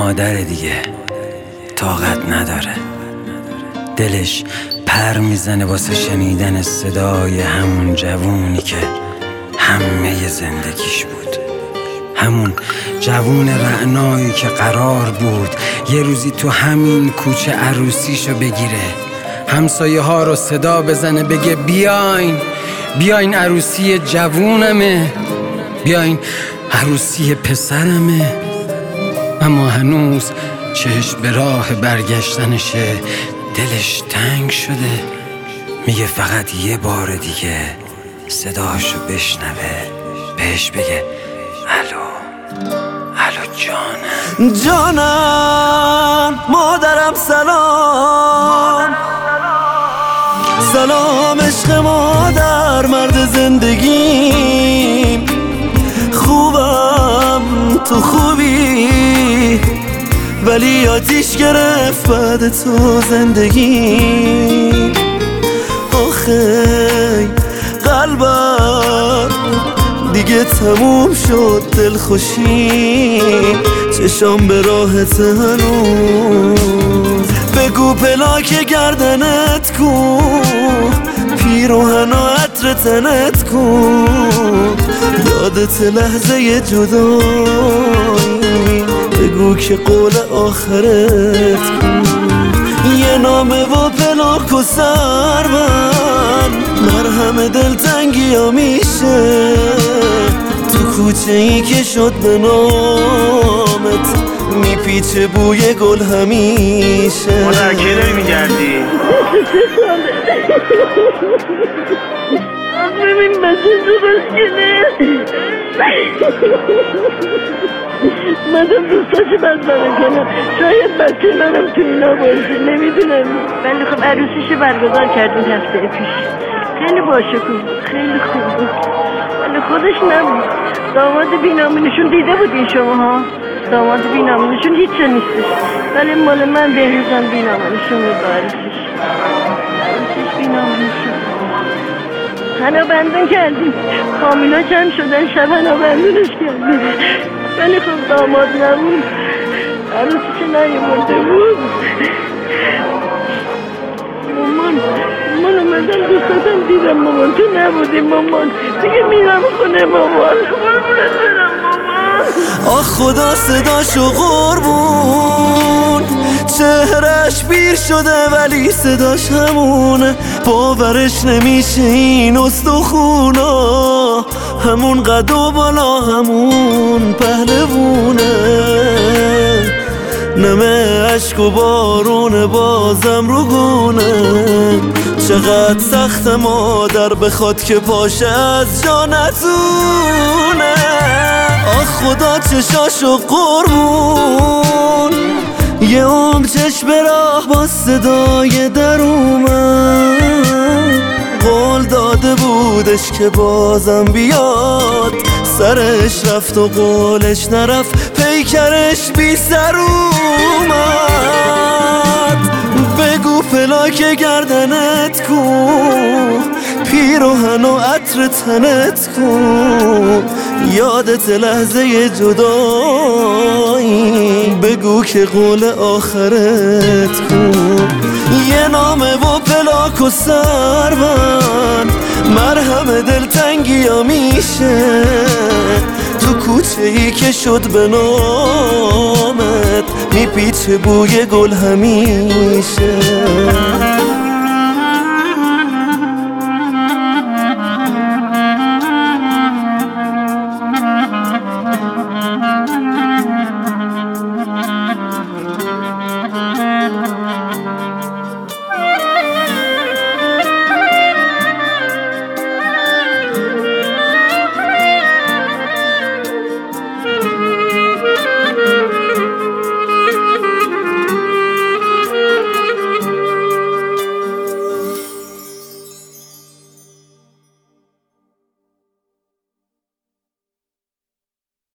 مادر دیگه طاقت نداره، دلش پر میزنه واسه شنیدن صدای همون جوونی که همه زندگیش بود، همون جوون رعنایی که قرار بود یه روزی تو همین کوچه عروسیشو بگیره، همسایه ها رو صدا بزنه بگه بیاین عروسی جوونمه، بیاین عروسی پسرمه. اما هنوز چشم به راه برگشتنشه، دلش تنگ شده، میگه فقط یه بار دیگه صداشو بشنوه، بهش بگه الو جانم مادرم سلام عشق مادر مرد زندگیم، خوبم تو خوبی ولی آتیش گرفت بعد تو زندگی، آخی قلبم دیگه تموم شد دلخوشی، چشام به راهت هنوز، بگو پلاک گردنت کو، پیروهن و عطر تنت کو، یادت لحظه جدایی، بگو که قول آخرت کو، یه نامه و پلاک و سربن مرهم دلتنگی ها میشه، تو کوچه ای که شد به نامت میپیچه بوی گل همیشه. مادر کی داری میگردی؟ ببین بچه تو بسکنه مادم دوستاشو بدبره کنم، شاید بچه منم تو اینا باشه، نمیدونم. ولی خب عروسیشو برگزار کردیم هفته پیش، خیلی باشکوه بود، خیلی خوب بود، ولی خودش نبود. داماد بینامینشون دیده بودین شماها؟ داماد بینامینشون هیچ جا نیستش، ولی مال من بهروزم بینامینشون بود با عروسیش بینامینشون هنا بندون کردیم، خامینا جمع شدن شب هنا بندونش کردیم، ولی خب داماد نبود، عروسی که نیامده بود. مامان اومدم دوستاتم دیدم، مامان تو نبودی، مامان دیگه میرم خونه، مامان قربونت برم مامان. آخ خدا صداشو قربون، چهرش پیر شده ولی صداش همونه، باورش نمیشه این استخونا، همون قد و بالا همون پهلوونه، نمه عشق و بارون بازم رو گونه، چقدر سخت مادر بخواد که پاشه از جا نتونه، آخ خدا چشاشو قربون، یه عمر چشم به راه با صدای در اومد، قول داده بودش که بازم بیاد، سرش رفت و قولش نرفت، پیکرش بی سر اومد، بگو پلاک گردنت کو، پیروهن و عطر تنت کو، یادت لحظه جدایی، بگو که قول آخرت کو، یه نامه و پلاک و سربن مرهم دلتنگی ها میشه، تو کوچه ای که شد به نامت میپیچه بوی گل همیشه.